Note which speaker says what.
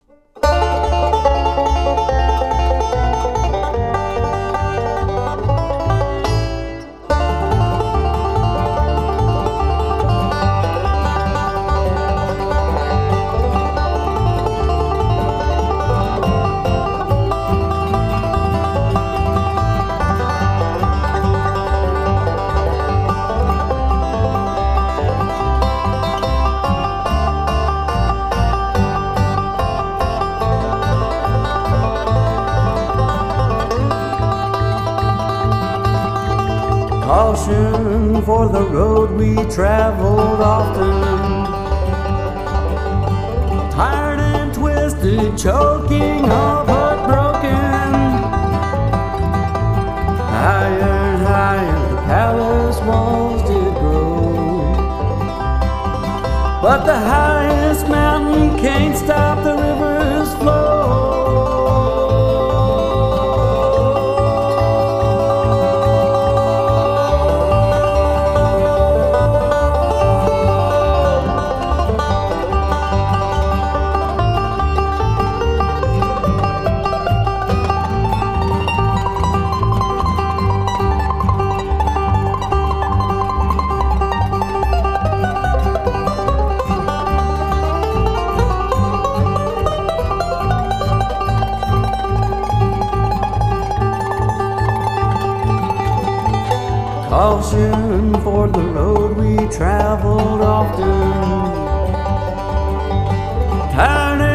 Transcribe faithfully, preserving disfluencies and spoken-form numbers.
Speaker 1: Caution for the road we traveled often, tired and twisted, choking, all but broken. Higher and higher the palace walls did grow, but the highest mountain can't stop the river's flow. Caution for the road we traveled often, tired